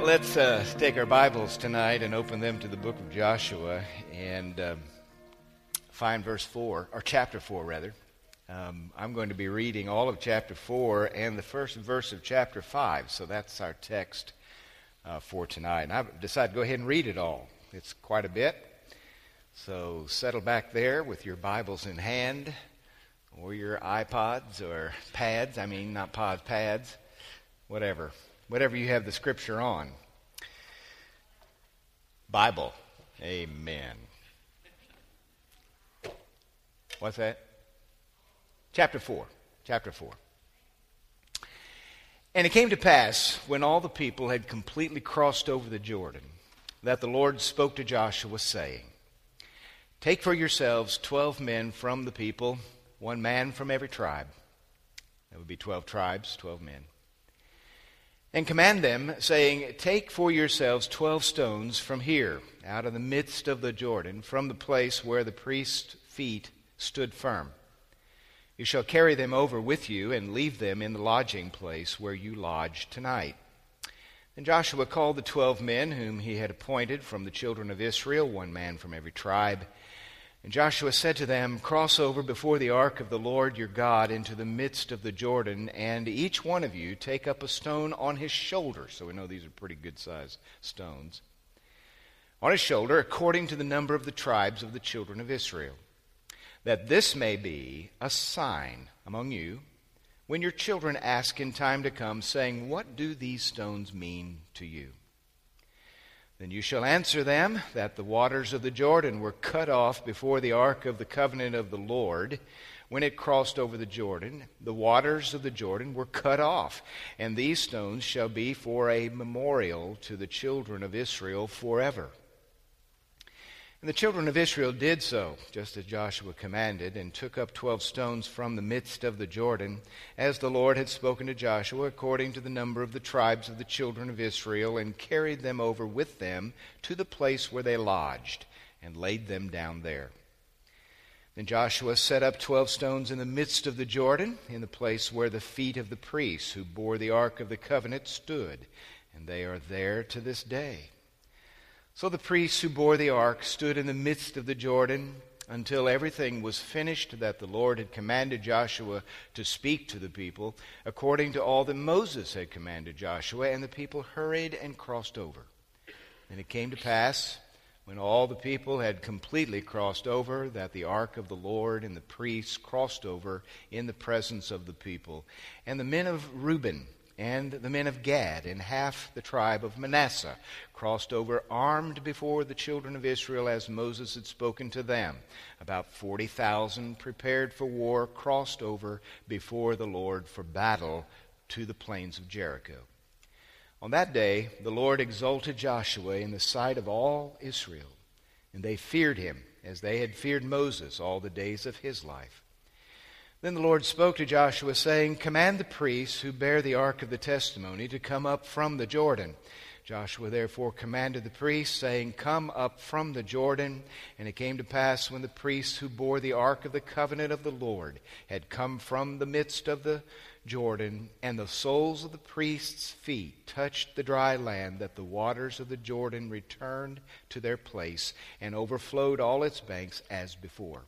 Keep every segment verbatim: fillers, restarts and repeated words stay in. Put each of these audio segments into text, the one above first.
Let's uh, take our Bibles tonight and open them to the book of Joshua and um, find verse four, or chapter four rather. Um, I'm going to be reading all of chapter four and the first verse of chapter five, so that's our text uh, for tonight. And I've decided to go ahead and read it all. It's quite a bit, so settle back there with your Bibles in hand, or your iPods or pads, I mean not pods, pads, whatever. Whatever you have the scripture on. Bible. Amen. What's that? Chapter four. Chapter four. And it came to pass, when all the people had completely crossed over the Jordan, that the Lord spoke to Joshua, saying, Take for yourselves twelve men from the people, one man from every tribe. That would be twelve tribes, twelve men. And command them, saying, Take for yourselves twelve stones from here, out of the midst of the Jordan, from the place where the priest's feet stood firm. You shall carry them over with you, and leave them in the lodging place where you lodge tonight. And Joshua called the twelve men whom he had appointed from the children of Israel, one man from every tribe. And Joshua said to them, Cross over before the ark of the Lord your God into the midst of the Jordan, and each one of you take up a stone on his shoulder. So we know these are pretty good-sized stones. On his shoulder, according to the number of the tribes of the children of Israel, that this may be a sign among you when your children ask in time to come, saying, What do these stones mean to you? Then you shall answer them that the waters of the Jordan were cut off before the ark of the covenant of the Lord. When it crossed over the Jordan, the waters of the Jordan were cut off, and these stones shall be for a memorial to the children of Israel forever. And the children of Israel did so, just as Joshua commanded, and took up twelve stones from the midst of the Jordan, as the Lord had spoken to Joshua, according to the number of the tribes of the children of Israel, and carried them over with them to the place where they lodged, and laid them down there. Then Joshua set up twelve stones in the midst of the Jordan, in the place where the feet of the priests who bore the ark of the covenant stood, and they are there to this day. So the priests who bore the ark stood in the midst of the Jordan until everything was finished that the Lord had commanded Joshua to speak to the people, according to all that Moses had commanded Joshua, and the people hurried and crossed over. And it came to pass, when all the people had completely crossed over, that the ark of the Lord and the priests crossed over in the presence of the people. And the men of Reuben and the men of Gad and half the tribe of Manasseh crossed over armed before the children of Israel as Moses had spoken to them. About forty thousand prepared for war crossed over before the Lord for battle to the plains of Jericho. On that day the Lord exalted Joshua in the sight of all Israel, and they feared him as they had feared Moses all the days of his life. Then the Lord spoke to Joshua, saying, Command the priests who bear the ark of the testimony to come up from the Jordan. Joshua therefore commanded the priests, saying, Come up from the Jordan. And it came to pass, when the priests who bore the ark of the covenant of the Lord had come from the midst of the Jordan, and the soles of the priests' feet touched the dry land, that the waters of the Jordan returned to their place and overflowed all its banks as before.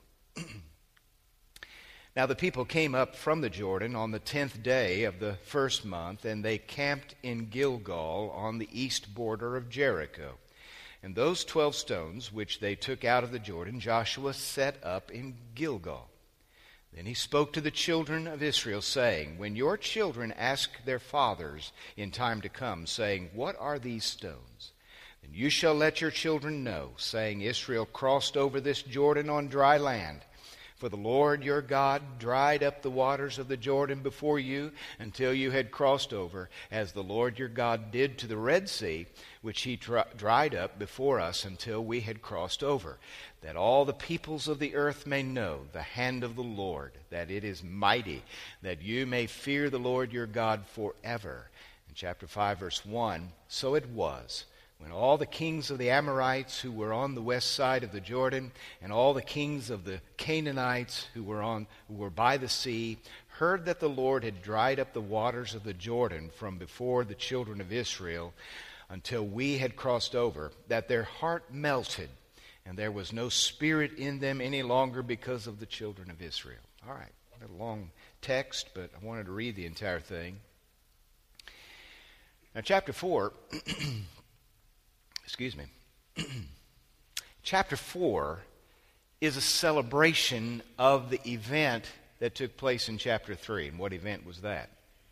Now the people came up from the Jordan on the tenth day of the first month, and they camped in Gilgal on the east border of Jericho. And those twelve stones which they took out of the Jordan, Joshua set up in Gilgal. Then he spoke to the children of Israel, saying, When your children ask their fathers in time to come, saying, What are these stones? Then you shall let your children know, saying, Israel crossed over this Jordan on dry land. For the Lord your God dried up the waters of the Jordan before you until you had crossed over, as the Lord your God did to the Red Sea, which he dri- dried up before us until we had crossed over, that all the peoples of the earth may know the hand of the Lord, that it is mighty, that you may fear the Lord your God forever. In chapter five, verse one, So it was, when all the kings of the Amorites who were on the west side of the Jordan, and all the kings of the Canaanites who were on who were by the sea, heard that the Lord had dried up the waters of the Jordan from before the children of Israel, until we had crossed over, that their heart melted, and there was no spirit in them any longer because of the children of Israel. All right, a long text, but I wanted to read the entire thing. Now, chapter four, excuse me, chapter four is a celebration of the event that took place in chapter three. And what event was that?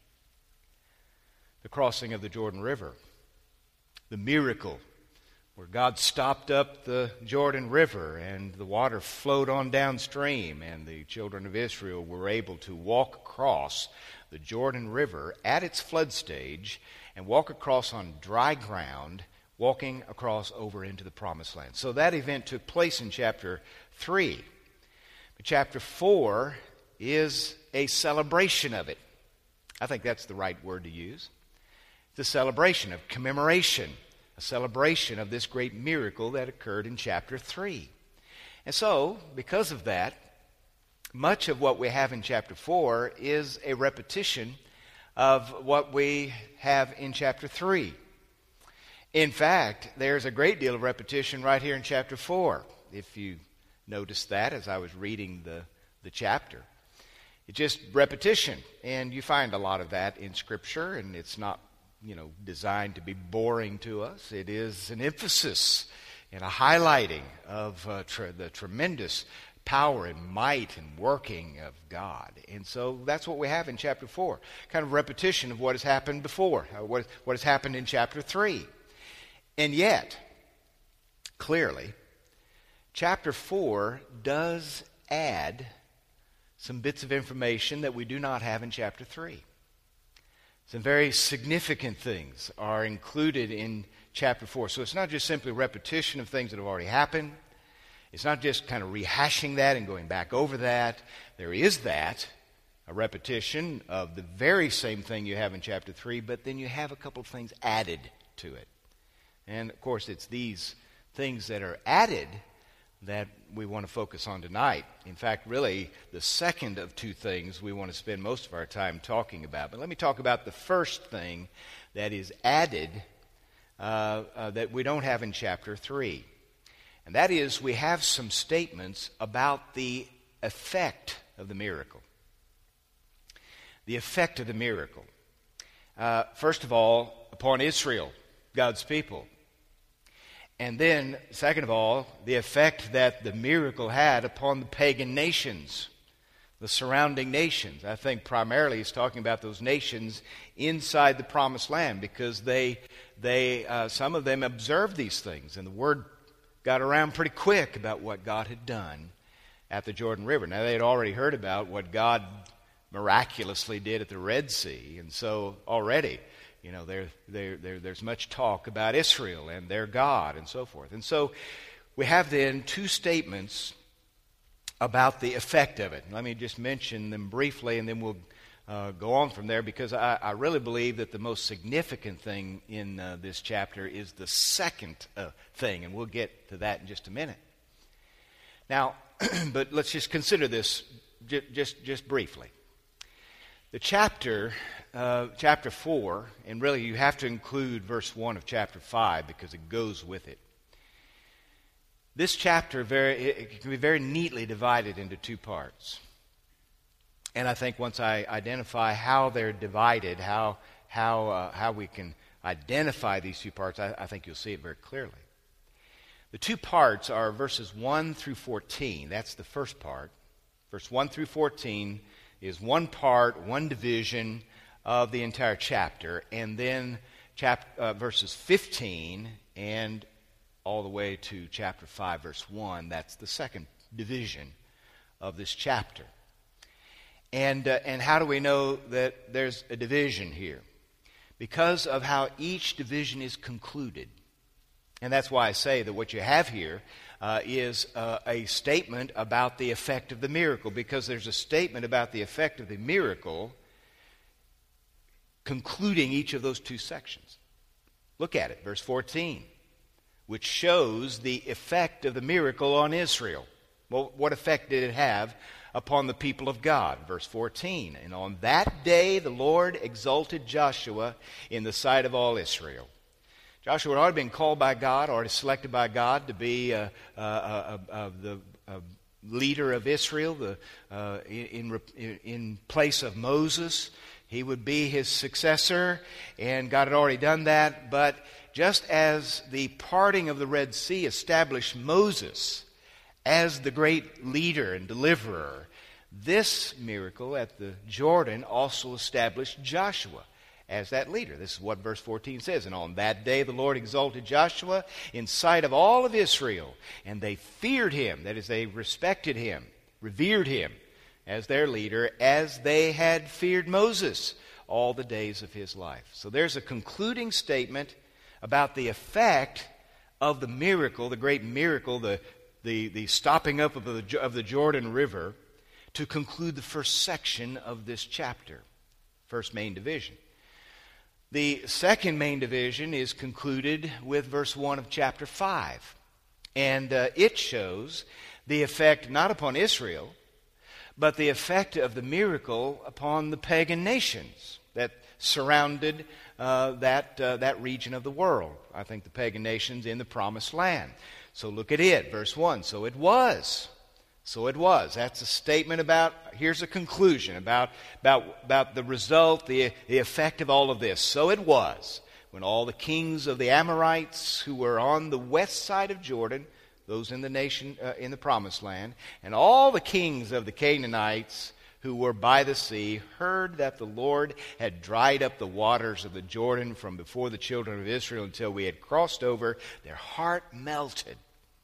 The crossing of the Jordan River. The miracle where God stopped up the Jordan River and the water flowed on downstream, and the children of Israel were able to walk across the Jordan River at its flood stage and walk across on dry ground, walking across over into the Promised Land. So that event took place in chapter three. But chapter four is a celebration of it. I think that's the right word to use. It's a celebration of commemoration, a celebration of this great miracle that occurred in chapter three. And so, because of that, much of what we have in chapter four is a repetition of what we have in chapter three. In fact, there's a great deal of repetition right here in chapter four, if you noticed that as I was reading the, the chapter. It's just repetition, and you find a lot of that in Scripture, and it's not, you know, designed to be boring to us. It is an emphasis and a highlighting of uh, tre- the tremendous power and might and working of God. And so that's what we have in chapter four, kind of repetition of what has happened before, uh, what, what has happened in chapter three. And yet, clearly, chapter four does add some bits of information that we do not have in chapter three. Some very significant things are included in chapter four. So it's not just simply repetition of things that have already happened. It's not just kind of rehashing that and going back over that. There is that, a repetition of the very same thing you have in chapter three, but then you have a couple of things added to it. And, of course, it's these things that are added that we want to focus on tonight. In fact, really, the second of two things we want to spend most of our time talking about. But let me talk about the first thing that is added uh, uh, that we don't have in chapter three. And that is, we have some statements about the effect of the miracle. The effect of the miracle. Uh, first of all, upon Israel, God's people. And then, second of all, the effect that the miracle had upon the pagan nations, the surrounding nations. I think primarily he's talking about those nations inside the Promised Land, because they, they, uh, some of them observed these things, and the word got around pretty quick about what God had done at the Jordan River. Now, they had already heard about what God miraculously did at the Red Sea, and so already, you know, there, there, there, there's much talk about Israel and their God and so forth. And so we have then two statements about the effect of it. Let me just mention them briefly, and then we'll uh, go on from there, because I, I really believe that the most significant thing in uh, this chapter is the second uh, thing, and we'll get to that in just a minute. Now, but let's just consider this j- just, just briefly. The chapter... Uh, chapter four, and really you have to include verse one of chapter five because it goes with it. This chapter very it, it can be very neatly divided into two parts. And I think once I identify how they're divided, how how uh, how we can identify these two parts, I, I think you'll see it very clearly. The two parts are verses one through fourteen. That's the first part. Verse one through fourteen is one part, one division of the entire chapter, and then chap- uh, verses fifteen and all the way to chapter five, verse one, that's the second division of this chapter. And, uh, and how do we know that there's a division here? Because of how each division is concluded. And that's why I say that what you have here uh, is uh, a statement about the effect of the miracle, because there's a statement about the effect of the miracle concluding each of those two sections. Look at it, verse fourteen, which shows the effect of the miracle on Israel. Well, what effect did it have upon the people of God? Verse fourteen, and on that day the Lord exalted Joshua in the sight of all Israel, Joshua had already been called by God, already selected by God to be uh, uh, uh, uh, the uh, leader of Israel the, uh, in, in, in place of Moses. He would be his successor, and God had already done that. But just as the parting of the Red Sea established Moses as the great leader and deliverer, this miracle at the Jordan also established Joshua as that leader. This is what verse fourteen says. And on that day the Lord exalted Joshua in sight of all of Israel, and they feared him, that is, they respected him, revered him as their leader, as they had feared Moses all the days of his life. So there's a concluding statement about the effect of the miracle, the great miracle, the, the, the stopping up of the, of the Jordan River, to conclude the first section of this chapter, first main division. The second main division is concluded with verse one of chapter five. And uh, it shows the effect not upon Israel, but the effect of the miracle upon the pagan nations that surrounded uh, that, uh, that region of the world. I think the pagan nations in the promised land. So look at it, verse one. So it was. So it was. That's a statement about, here's a conclusion about, about, about the result, the, the effect of all of this. So it was, when all the kings of the Amorites who were on the west side of Jordan, those in the nation, uh, in the promised land, and all the kings of the Canaanites who were by the sea, heard that the Lord had dried up the waters of the Jordan from before the children of Israel until we had crossed over, their heart melted.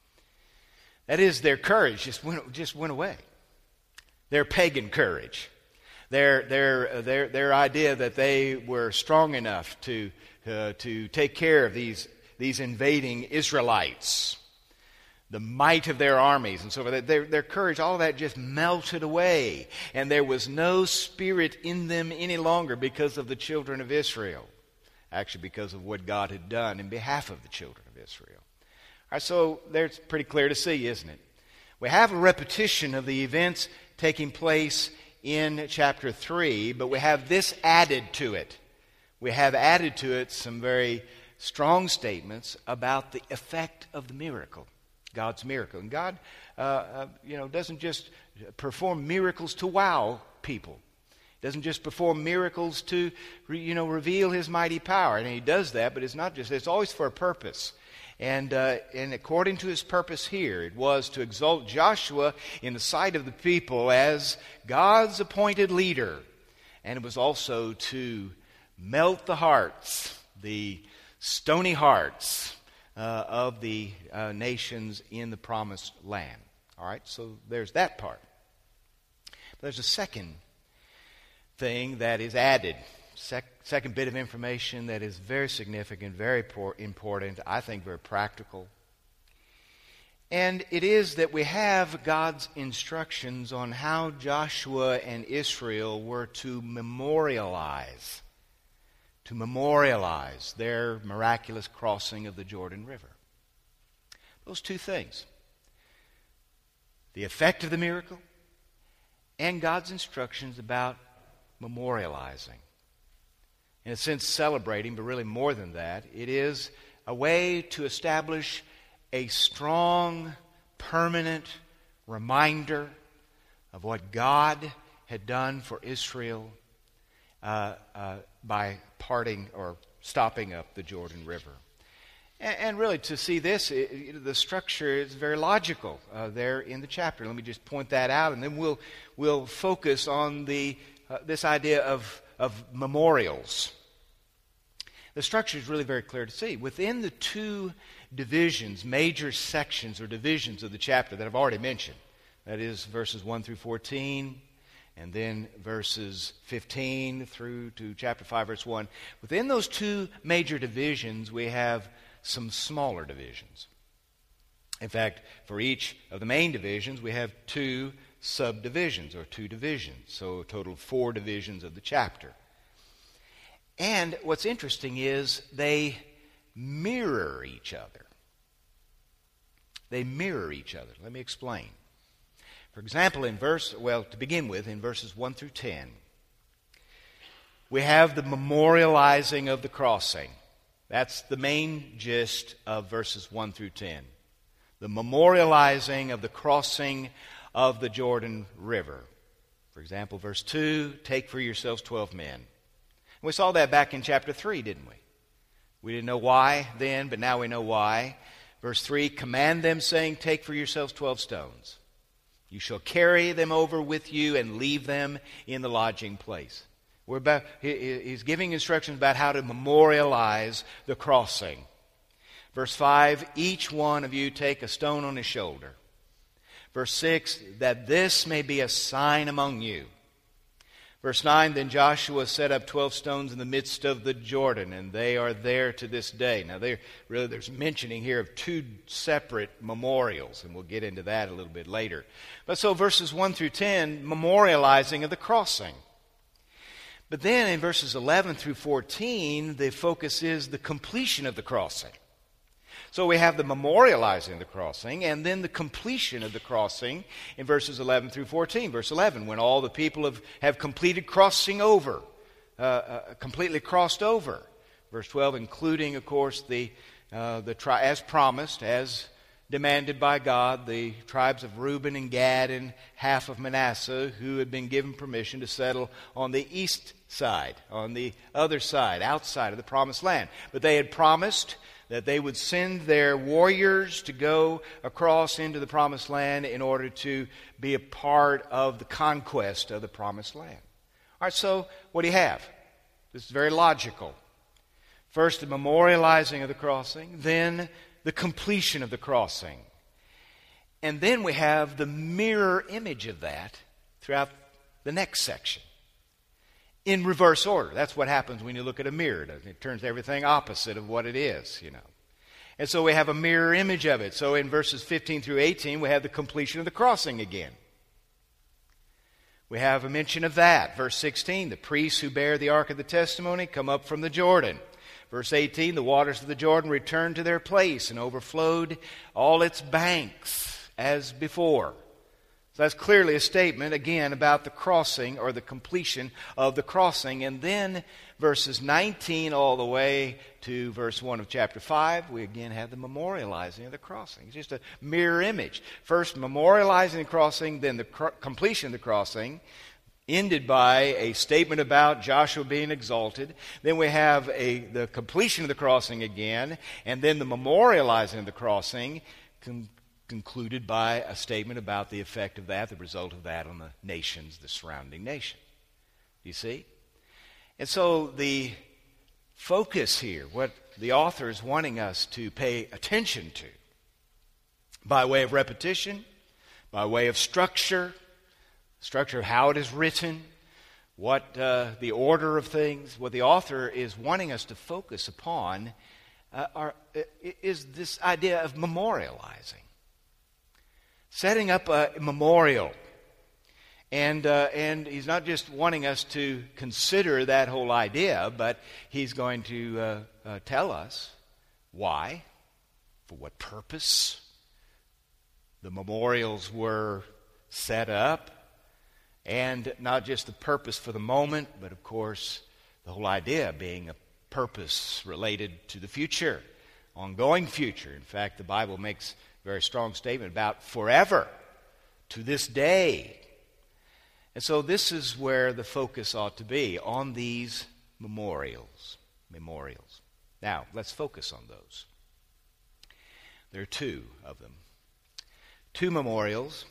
That is, their courage just went, just went away. Their pagan courage. Their, their, their, their idea that they were strong enough to, uh, to take care of these, these invading Israelites. The might of their armies and so forth. Their, their courage, all of that just melted away. And there was no spirit in them any longer because of the children of Israel. Actually, because of what God had done in behalf of the children of Israel. All right, so there's pretty clear to see, isn't it? We have a repetition of the events taking place in chapter three, but we have this added to it. We have added to it some very strong statements about the effect of the miracle, God's miracle. And God, uh, uh, you know, doesn't just perform miracles to wow people. He doesn't just perform miracles to, you know, reveal His mighty power. And He does that, but it's not just, it's always for a purpose. And, uh, and according to His purpose here, it was to exalt Joshua in the sight of the people as God's appointed leader. And it was also to melt the hearts, the stony hearts uh, of the uh, nations in the promised land. All right, so there's that part. But there's a second thing that is added. Sec- second bit of information that is very significant, very por- important, I think very practical. And it is that we have God's instructions on how Joshua and Israel were to memorialize, to memorialize their miraculous crossing of the Jordan River. Those two things. The effect of the miracle and God's instructions about memorializing. In a sense, celebrating, but really more than that. It is a way to establish a strong, permanent reminder of what God had done for Israel uh, uh, by parting or stopping up the Jordan River. And, and really, to see this, it, it, the structure is very logical uh, there in the chapter. Let me just point that out, and then we'll we'll focus on the uh, this idea of of memorials. The structure is really very clear to see. Within the two divisions, major sections or divisions of the chapter that I've already mentioned, that is verses one through fourteen, and then verses fifteen through to chapter five, verse one. Within those two major divisions, we have some smaller divisions. In fact, for each of the main divisions, we have two subdivisions or two divisions. So a total of four divisions of the chapter. And what's interesting is they mirror each other. They mirror each other. Let me explain. For example, in verse, well, to begin with, in verses one through ten, we have the memorializing of the crossing. That's the main gist of verses one through ten. The memorializing of the crossing of the Jordan River. For example, verse two, take for yourselves twelve men. And we saw that back in chapter three, didn't we? We didn't know why then, but now we know why. Verse three, command them, saying, take for yourselves twelve stones. You shall carry them over with you and leave them in the lodging place. We're about, he, he's giving instructions about how to memorialize the crossing. Verse five, each one of you take a stone on his shoulder. Verse six, that this may be a sign among you. Verse nine, then Joshua set up twelve stones in the midst of the Jordan, and they are there to this day. Now, really, there's mentioning here of two separate memorials, and we'll get into that a little bit later. But so verses one through ten, memorializing of the crossing. But then in verses eleven through fourteen, the focus is the completion of the crossing. So we have the memorializing the crossing and then the completion of the crossing in verses eleven through fourteen. Verse eleven, when all the people have, have completed crossing over, uh, uh, completely crossed over. Verse twelve, including, of course, the, uh, the tri- as promised, as demanded by God, the tribes of Reuben and Gad and half of Manasseh, who had been given permission to settle on the east side, on the other side, outside of the promised land. But they had promised that they would send their warriors to go across into the promised land in order to be a part of the conquest of the promised land. All right, so what do you have? This is very logical. First, the memorializing of the crossing, then the completion of the crossing. And then we have the mirror image of that throughout the next section. In reverse order. That's what happens when you look at a mirror. It turns everything opposite of what it is, you know. And so we have a mirror image of it. So in verses fifteen through eighteen, we have the completion of the crossing again. We have a mention of that. Verse sixteen, the priests who bear the ark of the testimony come up from the Jordan. Verse eighteen, the waters of the Jordan returned to their place and overflowed all its banks as before. So that's clearly a statement, again, about the crossing or the completion of the crossing. And then verses nineteen all the way to verse one of chapter five, we again have the memorializing of the crossing. It's just a mirror image. First, memorializing the crossing, then the cr- completion of the crossing, ended by a statement about Joshua being exalted. Then we have a, the completion of the crossing again, and then the memorializing of the crossing, con- concluded by a statement about the effect of that, the result of that on the nations, the surrounding nations. You see? And so the focus here, what the author is wanting us to pay attention to, by way of repetition, by way of structure, structure of how it is written, what uh, the order of things, what the author is wanting us to focus upon uh, are, is this idea of memorializing. Setting up a memorial. And, uh, and he's not just wanting us to consider that whole idea, but he's going to uh, uh, tell us why, for what purpose the memorials were set up, and not just the purpose for the moment, but of course the whole idea being a purpose related to the future, ongoing future. In fact, the Bible makes a very strong statement about forever, to this day. And so this is where the focus ought to be, on these memorials. Memorials. Now, let's focus on those. There are two of them. Two memorials.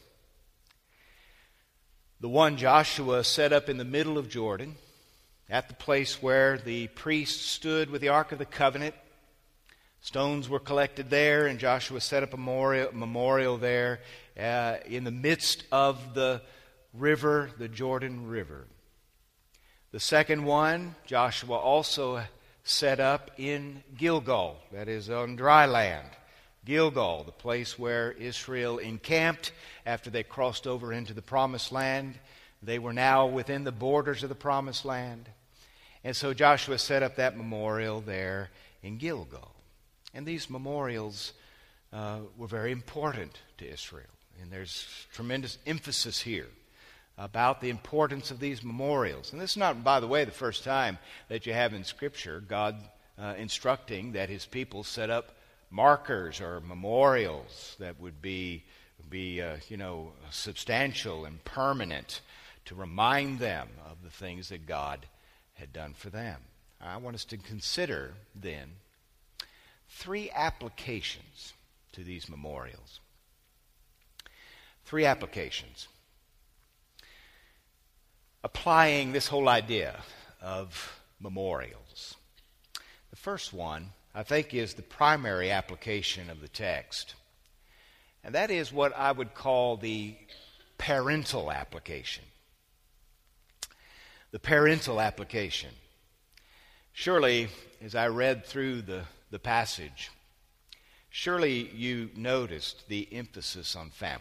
The one Joshua set up in the middle of Jordan, at the place where the priests stood with the Ark of the Covenant. Stones were collected there, and Joshua set up a memorial, memorial there uh, in the midst of the river, the Jordan River. The second one, Joshua also set up in Gilgal, that is on dry land. Gilgal, the place where Israel encamped after they crossed over into the Promised Land. They were now within the borders of the Promised Land. And so Joshua set up that memorial there in Gilgal. And these memorials uh, were very important to Israel. And there's tremendous emphasis here about the importance of these memorials. And this is not, by the way, the first time that you have in Scripture God uh, instructing that his people set up markers or memorials that would be, be uh, you know, substantial and permanent to remind them of the things that God had done for them. I want us to consider, then, three applications to these memorials. Three applications. Applying this whole idea of memorials. The first one, I think, is the primary application of the text. And that is what I would call the parental application. The parental application. Surely, as I read through the, the passage, surely you noticed the emphasis on family.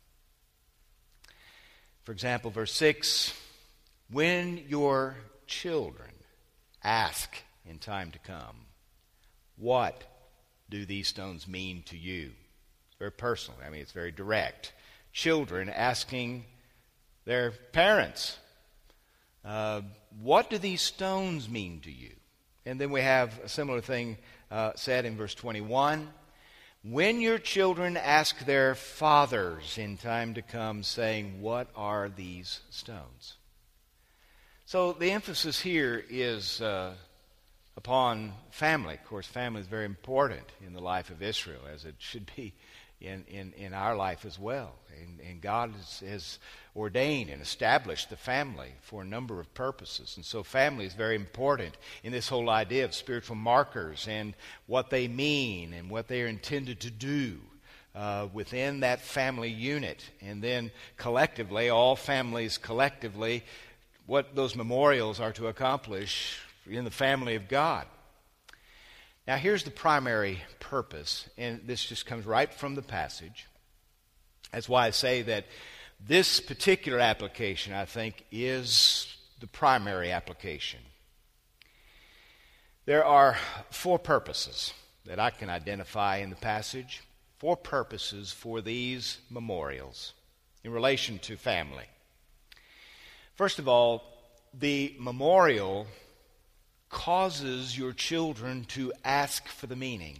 For example, verse six, when your children ask in time to come, what do these stones mean to you? It's very personal. I mean, it's very direct. Children asking their parents, uh, what do these stones mean to you? And then we have a similar thing uh, said in verse twenty-one. When your children ask their fathers in time to come, saying, what are these stones? So the emphasis here is uh, upon family. Of course, family is very important in the life of Israel, as it should be in, in, in our life as well. And, and God has, has ordained and established the family for a number of purposes. And so family is very important in this whole idea of spiritual markers and what they mean and what they are intended to do uh, within that family unit. And then collectively, all families collectively, what those memorials are to accomplish in the family of God. Now, here's the primary purpose, and this just comes right from the passage. That's why I say that this particular application, I think, is the primary application. There are four purposes that I can identify in the passage, four purposes for these memorials in relation to family. First of all, the memorial causes your children to ask for the meaning.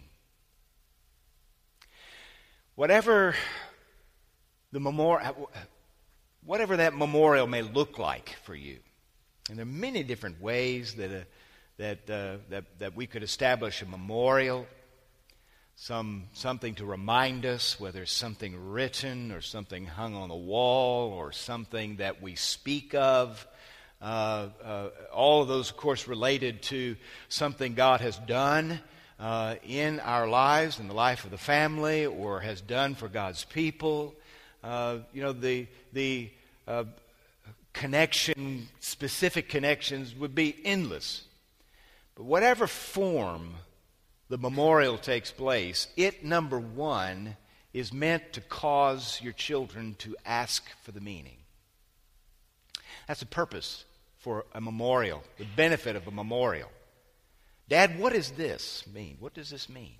Whatever the memorial, whatever that memorial may look like for you, and there are many different ways that uh, that, uh, that that we could establish a memorial. Some something to remind us, whether it's something written or something hung on the wall or something that we speak of. Uh, uh, all of those, of course, related to something God has done uh, in our lives, in the life of the family, or has done for God's people. Uh, you know, the the uh, connection, specific connections would be endless. But whatever form the memorial takes place, it, number one, is meant to cause your children to ask for the meaning. That's the purpose for a memorial, the benefit of a memorial. Dad, what does this mean? What does this mean?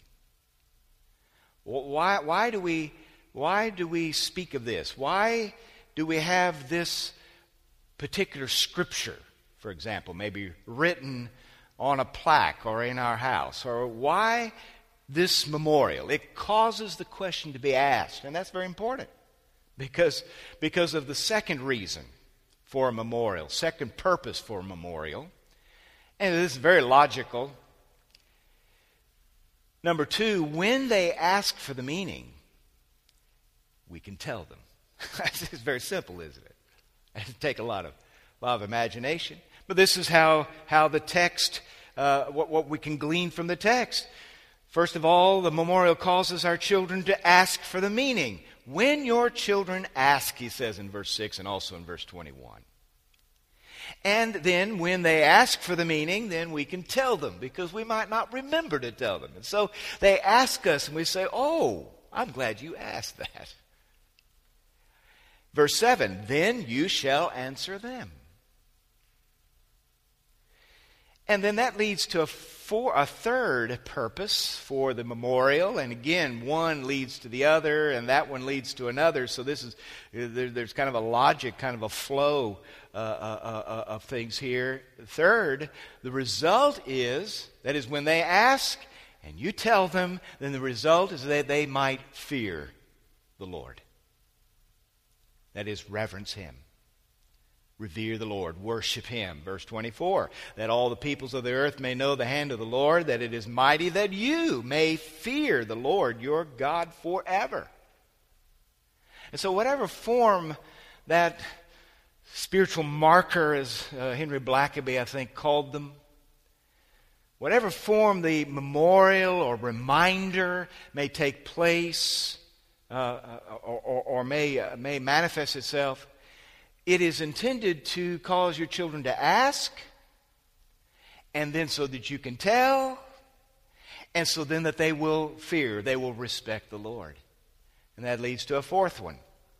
Why, why do we, why do we speak of this? Why do we have this particular scripture, for example, maybe written on a plaque or in our house? Or why this memorial? It causes the question to be asked, and that's very important because, because of the second reason for a memorial, second purpose for a memorial. And this is very logical. Number two, when they ask for the meaning, we can tell them. It's very simple, isn't it? It doesn't take a lot of, a lot of imagination. But this is how, how the text, uh, what, what we can glean from the text. First of all, the memorial causes our children to ask for the meaning. When your children ask, he says in verse six and also in verse twenty-one. And then when they ask for the meaning, then we can tell them because we might not remember to tell them. And so they ask us and we say, oh, I'm glad you asked that. Verse seven, then you shall answer them. And then that leads to a, for, a third purpose for the memorial. And again, one leads to the other, and that one leads to another. So this is there, there's kind of a logic, kind of a flow uh, uh, uh, of things here. Third, the result is, that is when they ask and you tell them, then the result is that they might fear the Lord. That is, reverence Him. Revere the Lord, worship Him. Verse twenty-four, that all the peoples of the earth may know the hand of the Lord, that it is mighty, that you may fear the Lord your God forever. And so whatever form that spiritual marker, as uh, Henry Blackaby, I think, called them, whatever form the memorial or reminder may take place uh, or, or, or may, uh, may manifest itself, it is intended to cause your children to ask, and then so that you can tell, and so then that they will fear, they will respect the Lord. And that leads to a fourth one.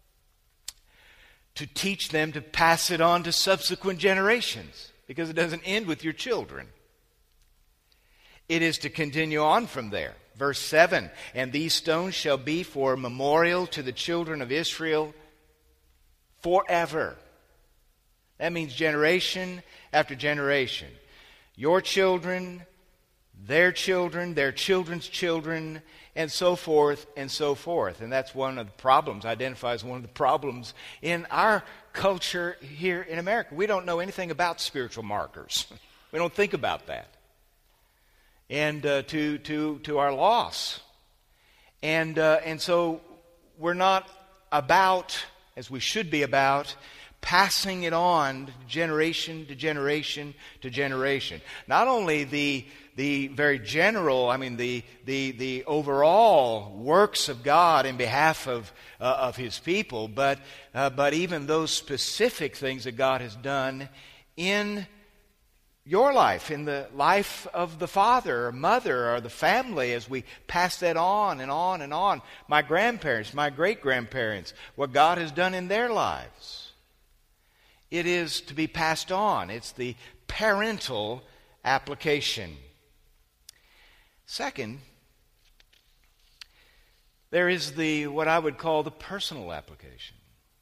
To teach them to pass it on to subsequent generations, because it doesn't end with your children. It is to continue on from there. Verse seven, and these stones shall be for a memorial to the children of Israel forever. That means generation after generation. Your children, their children, their children's children, and so forth and so forth. And that's one of the problems, identifies one of the problems in our culture here in America. We don't know anything about spiritual markers. We don't think about that. And uh, to, to, to our loss. And, uh, and so we're not about, as we should be about, passing it on generation to generation to generation. Not only the the very general, I mean the the the overall works of God in behalf of uh, of His people, but uh, but even those specific things that God has done in your life, in the life of the father or mother or the family, as we pass that on and on and on. My grandparents, my great-grandparents, what God has done in their lives. It is to be passed on. It's the parental application. Second, there is the what I would call the personal application.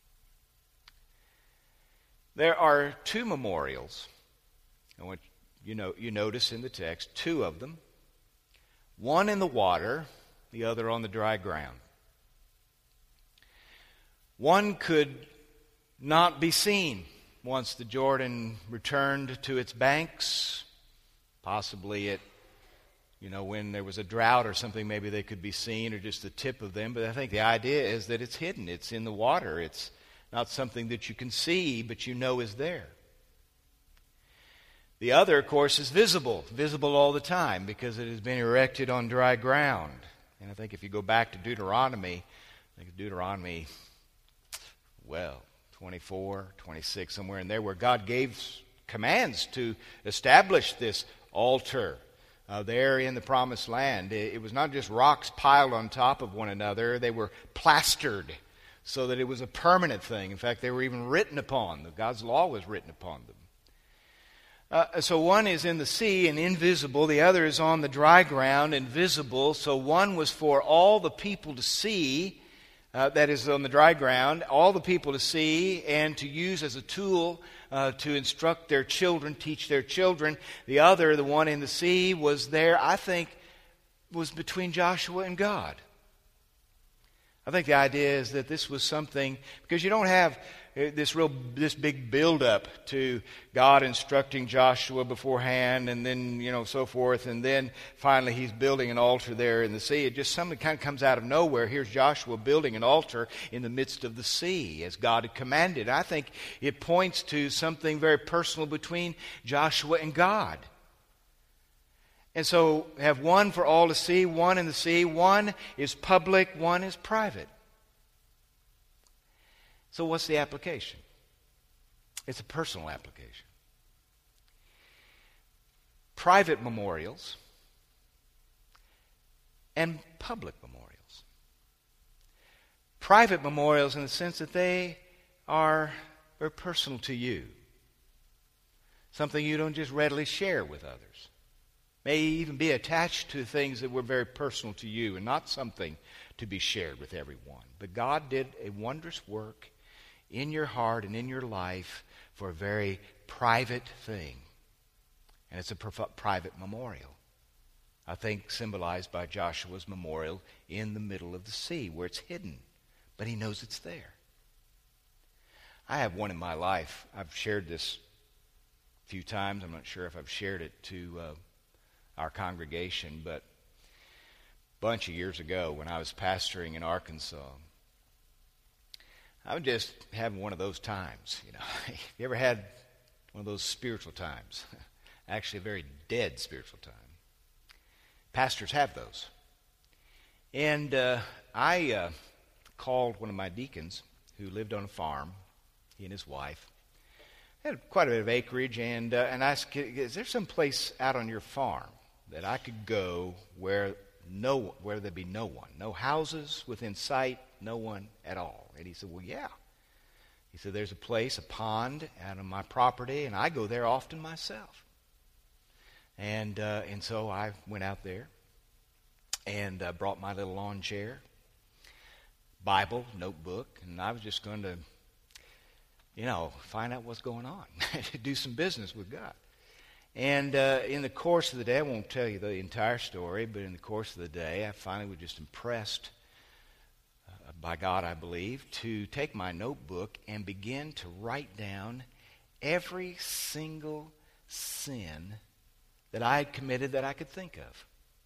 There are two memorials. I want you know you notice in the text two of them. One in the water, the other on the dry ground. One could not be seen once the Jordan returned to its banks. Possibly it, you know, when there was a drought or something, maybe they could be seen or just the tip of them. But I think the idea is that it's hidden. It's in the water. It's not something that you can see, but you know is there. The other, of course, is visible, visible all the time because it has been erected on dry ground. And I think if you go back to Deuteronomy, I think Deuteronomy, well, twenty-four, twenty-six, somewhere in there, where God gave commands to establish this altar uh, there in the Promised Land. It, it was not just rocks piled on top of one another. They were plastered so that it was a permanent thing. In fact, they were even written upon. God's law was written upon them. Uh, so one is in the sea and invisible. The other is on the dry ground and visible. So one was for all the people to see, uh, that is on the dry ground, all the people to see and to use as a tool uh, to instruct their children, teach their children. The other, the one in the sea, was there, I think, was between Joshua and God. I think the idea is that this was something, because you don't have this real, this big build-up to God instructing Joshua beforehand, and then, you know, so forth, and then finally he's building an altar there in the sea. It just something kind of comes out of nowhere. Here's Joshua building an altar in the midst of the sea, as God had commanded. I think it points to something very personal between Joshua and God. And so have one for all to see, one in the sea, one is public, one is private. So what's the application? It's a personal application. Private memorials and public memorials. Private memorials in the sense that they are very personal to you. something you don't just readily share with others. May even be attached to things that were very personal to you and not something to be shared with everyone. But God did a wondrous work in your heart and in your life for a very private thing. And it's a private memorial. I think symbolized by Joshua's memorial in the middle of the sea where it's hidden. But he knows it's there. I have one in my life. I've shared this a few times. I'm not sure if I've shared it to uh, our congregation, but a bunch of years ago when I was pastoring in Arkansas, I was just having one of those times. You know, you ever had one of those spiritual times? Actually, a very dead spiritual time. Pastors have those. And uh, I uh, called one of my deacons who lived on a farm, he and his wife. They had quite a bit of acreage, and, uh, and I asked, is there some place out on your farm that I could go where no, where there'd be no one, no houses within sight, no one at all? And he said, well, yeah. He said, there's a place, a pond out on my property, and I go there often myself. And uh, and so I went out there and uh, brought my little lawn chair, Bible, notebook, and I was just going to, you know, find out what's going on, do some business with God. And uh, in the course of the day, I won't tell you the entire story, but in the course of the day, I finally was just impressed uh, by God, I believe, to take my notebook and begin to write down every single sin that I had committed that I could think of.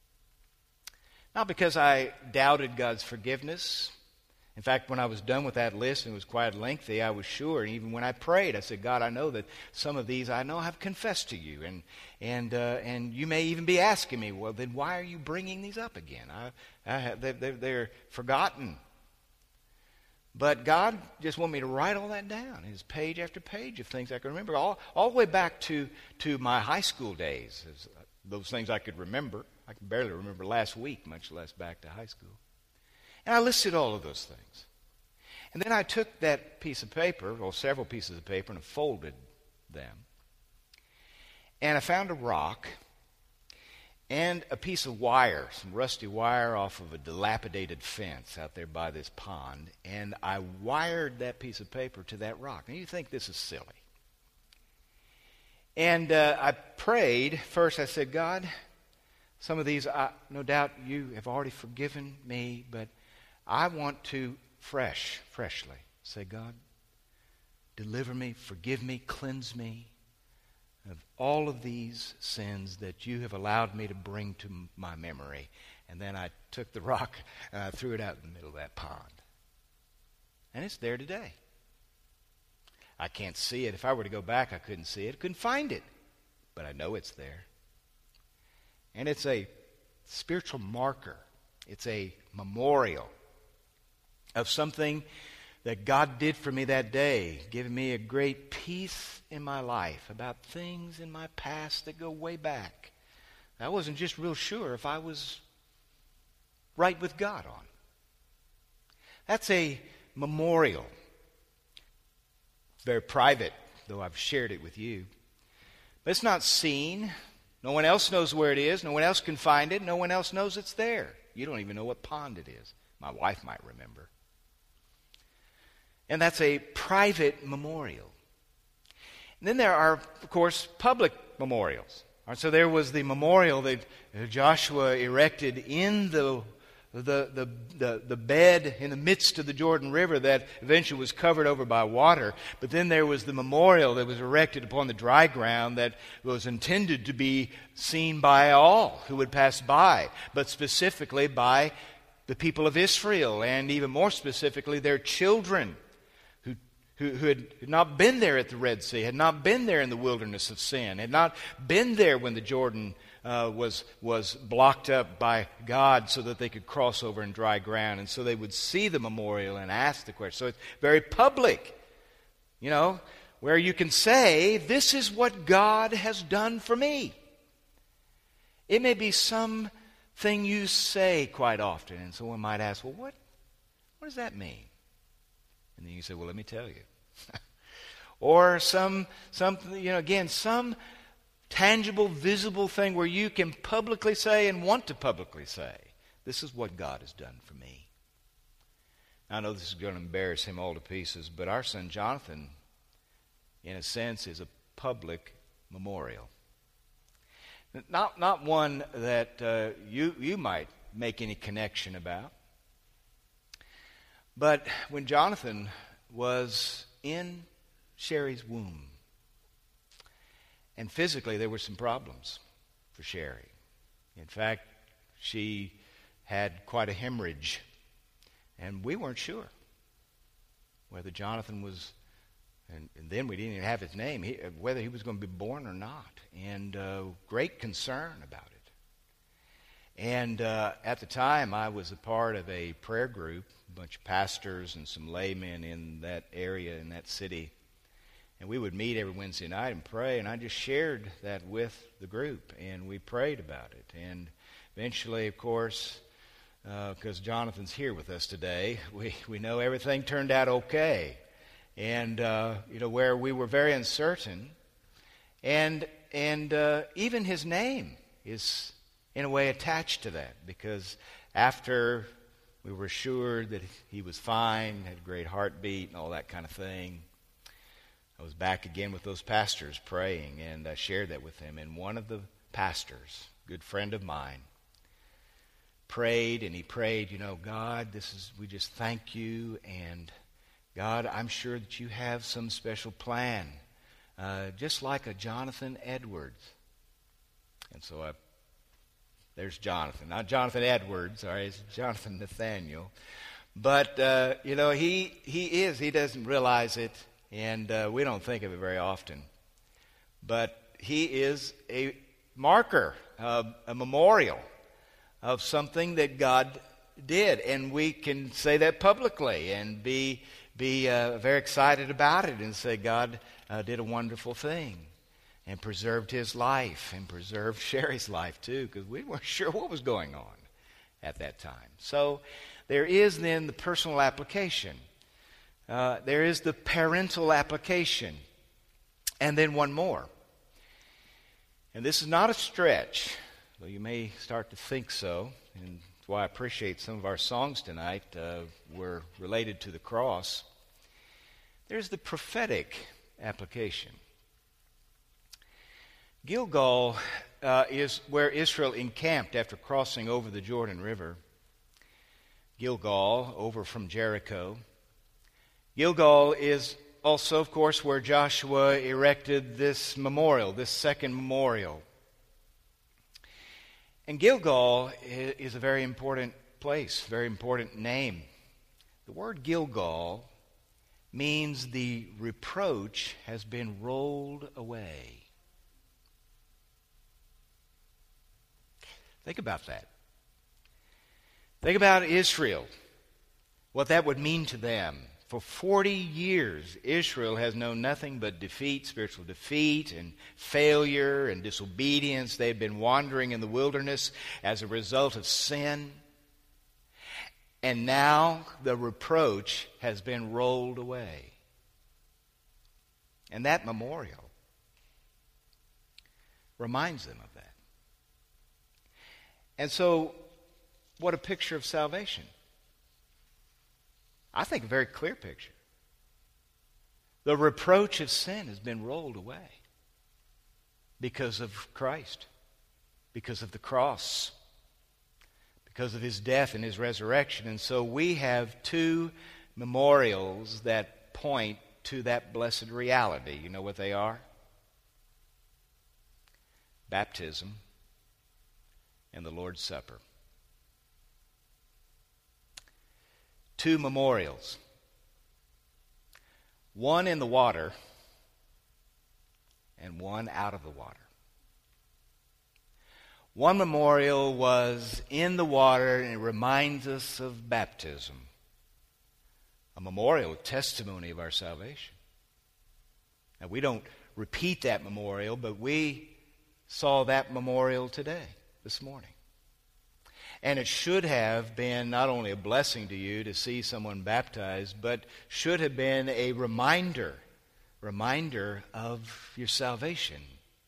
Not because I doubted God's forgiveness. In fact, when I was done with that list, and it was quite lengthy, I was sure, and even when I prayed, I said, God, I know that some of these I know I've confessed to you, and and uh, and you may even be asking me, well, then why are you bringing these up again? I, I have, they're, they're forgotten. But God just wanted me to write all that down. It's page after page of things I can remember, all, all the way back to, to my high school days. Those things I could remember. I can barely remember last week, much less back to high school. And I listed all of those things. And then I took that piece of paper, or several pieces of paper, and folded them. And I found a rock and a piece of wire, some rusty wire off of a dilapidated fence out there by this pond, and I wired that piece of paper to that rock. Now, you think this is silly. And uh, I prayed. First, I said, God, some of these, I, no doubt you have already forgiven me, but I want to fresh, freshly say, God, deliver me, forgive me, cleanse me of all of these sins that you have allowed me to bring to my memory. And then I took the rock and I threw it out in the middle of that pond. And it's there today. I can't see it. If I were to go back, I couldn't see it. I couldn't find it. But I know it's there. And it's a spiritual marker. It's a memorial of something that God did for me that day, giving me a great peace in my life about things in my past that go way back. I wasn't just real sure if I was right with God on. That's a memorial. It's very private, though I've shared it with you. But it's not seen. No one else knows where it is. No one else can find it. No one else knows it's there. You don't even know what pond it is. My wife might remember. And that's a private memorial. And then there are, of course, public memorials. And so there was the memorial that Joshua erected in the, the, the, the, the bed in the midst of the Jordan River that eventually was covered over by water. But then there was the memorial that was erected upon the dry ground that was intended to be seen by all who would pass by, but specifically by the people of Israel, and even more specifically their children. Who, who had not been there at the Red Sea, had not been there in the wilderness of sin, had not been there when the Jordan uh, was, was blocked up by God so that they could cross over in dry ground. And so they would see the memorial and ask the question. So it's very public, you know, where you can say, this is what God has done for me. It may be something you say quite often, and someone might ask, well, what, what does that mean? And then you say, well, let me tell you. Or some, some, you know, again, some tangible, visible thing where you can publicly say and want to publicly say, this is what God has done for me. I know this is going to embarrass him all to pieces, but our son Jonathan, in a sense, is a public memorial. Not, not one that uh, you, you might make any connection about. But when Jonathan was in Sherry's womb, and physically there were some problems for Sherry. In fact, she had quite a hemorrhage, and we weren't sure whether Jonathan was, and, and then we didn't even have his name, he, whether he was going to be born or not, and uh, great concern about it. And uh, at the time, I was a part of a prayer group, a bunch of pastors and some laymen in that area, in that city. And we would meet every Wednesday night and pray, and I just shared that with the group, and we prayed about it. And eventually, of course, because uh, Jonathan's here with us today, we, we know everything turned out okay. And, uh, you know, where we were very uncertain, and, and uh, even his name is in a way attached to that, because after we were assured that he was fine, had a great heartbeat and all that kind of thing, I was back again with those pastors praying, and I shared that with them. And one of the pastors, a good friend of mine, prayed, and he prayed, you know, God, this is, we just thank you, and God, I'm sure that you have some special plan, uh, just like a Jonathan Edwards. And so I, there's Jonathan, not Jonathan Edwards, all right, it's Jonathan Nathaniel. But, uh, you know, he, he is, he doesn't realize it. And uh, we don't think of it very often. But he is a marker, uh, a memorial of something that God did. And we can say that publicly and be be uh, very excited about it and say God uh, did a wonderful thing and preserved his life and preserved Sherry's life too, because we weren't sure what was going on at that time. So there is then the personal application. Uh, there is the parental application. And then one more. And this is not a stretch, though you may start to think so. And that's why I appreciate some of our songs tonight uh, were related to the cross. There's the prophetic application. Gilgal uh, is where Israel encamped after crossing over the Jordan River. Gilgal, over from Jericho. Gilgal is also, of course, where Joshua erected this memorial, this second memorial. And Gilgal is a very important place, very important name. The word Gilgal means the reproach has been rolled away. Think about that. Think about Israel, what that would mean to them. For forty years, Israel has known nothing but defeat, spiritual defeat, and failure and disobedience. They've been wandering in the wilderness as a result of sin. And now the reproach has been rolled away. And that memorial reminds them of that. And so, what a picture of salvation. I think a very clear picture. The reproach of sin has been rolled away because of Christ, because of the cross, because of his death and his resurrection. And so we have two memorials that point to that blessed reality. You know what they are? Baptism and the Lord's Supper. Two memorials. One in the water and one out of the water. One memorial was in the water, and it reminds us of baptism. A memorial, a testimony of our salvation. Now, we don't repeat that memorial, but we saw that memorial today, this morning. And it should have been not only a blessing to you to see someone baptized, but should have been a reminder, reminder of your salvation.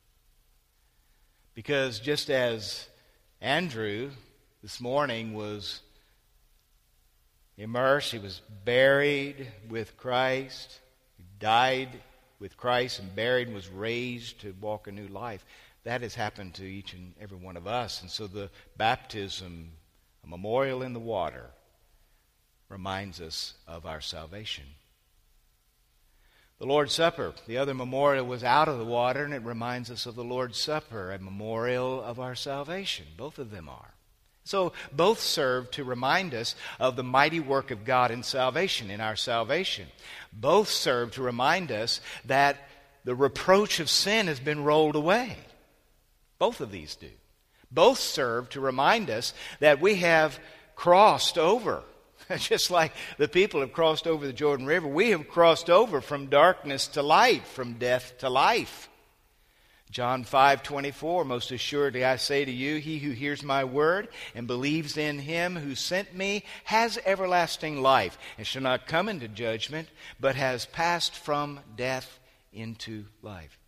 Because just as Andrew this morning was immersed, he was buried with Christ, he died with Christ and buried and was raised to walk a new life. That has happened to each and every one of us. And so the baptism, a memorial in the water, reminds us of our salvation. The Lord's Supper, the other memorial, was out of the water, and it reminds us of the Lord's Supper, a memorial of our salvation. Both of them are. So both serve to remind us of the mighty work of God in salvation, in our salvation. Both serve to remind us that the reproach of sin has been rolled away. Both of these do. Both serve to remind us that we have crossed over. Just like the people have crossed over the Jordan River, we have crossed over from darkness to light, from death to life. John five twenty-four, most assuredly I say to you, he who hears my word and believes in him who sent me has everlasting life, and shall not come into judgment, but has passed from death into life.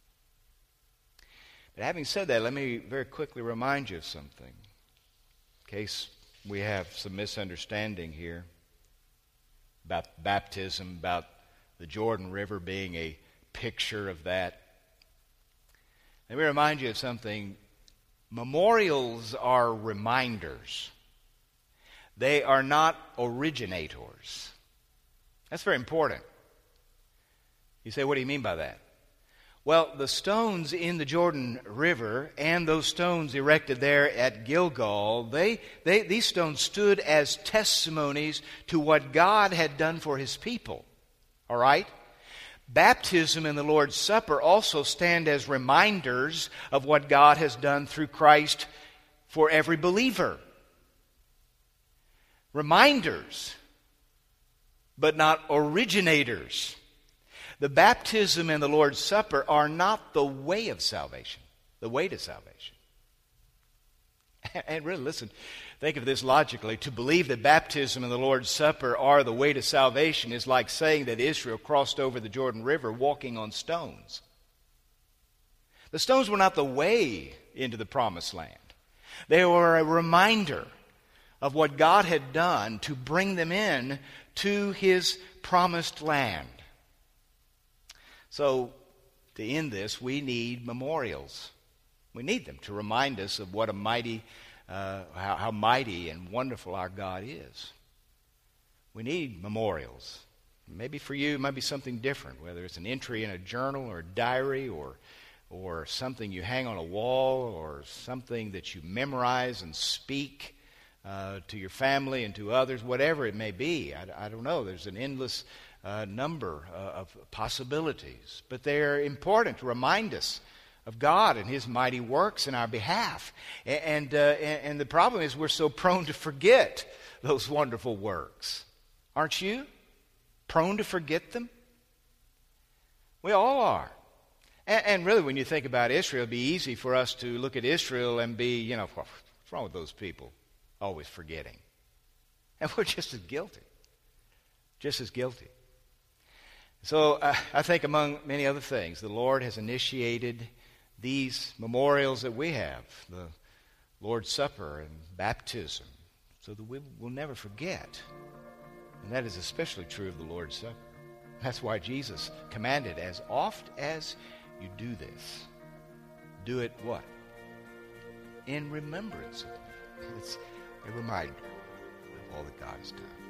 But having said that, let me very quickly remind you of something, in case we have some misunderstanding here about baptism, about the Jordan River being a picture of that. Let me remind you of something. Memorials are reminders. They are not originators. That's very important. You say, what do you mean by that? Well, the stones in the Jordan River and those stones erected there at Gilgal, they, they, these stones stood as testimonies to what God had done for his people. All right? Baptism and the Lord's Supper also stand as reminders of what God has done through Christ for every believer. Reminders, but not originators. The baptism and the Lord's Supper are not the way of salvation, the way to salvation. And really, listen, think of this logically. To believe that baptism and the Lord's Supper are the way to salvation is like saying that Israel crossed over the Jordan River walking on stones. The stones were not the way into the promised land. They were a reminder of what God had done to bring them in to his promised land. So, to end this, we need memorials. We need them to remind us of what a mighty, uh, how, how mighty and wonderful our God is. We need memorials. Maybe for you, it might be something different, whether it's an entry in a journal or a diary or, or something you hang on a wall or something that you memorize and speak uh, to your family and to others, whatever it may be. I, I don't know. There's an endless uh, number uh, of possibilities, but they're important to remind us of God and his mighty works in our behalf. And, uh, and, and the problem is we're so prone to forget those wonderful works. Aren't you prone to forget them? We all are. And, and really, when you think about Israel, it'd be easy for us to look at Israel and be, you know, what's wrong with those people? Always forgetting. And we're just as guilty. Just as guilty. So uh, I think among many other things, the Lord has initiated these memorials that we have, the Lord's Supper and baptism, so that we will never forget. And that is especially true of the Lord's Supper. That's why Jesus commanded, as oft as you do this, do it what? In remembrance of me. It's a reminder of all that God has done.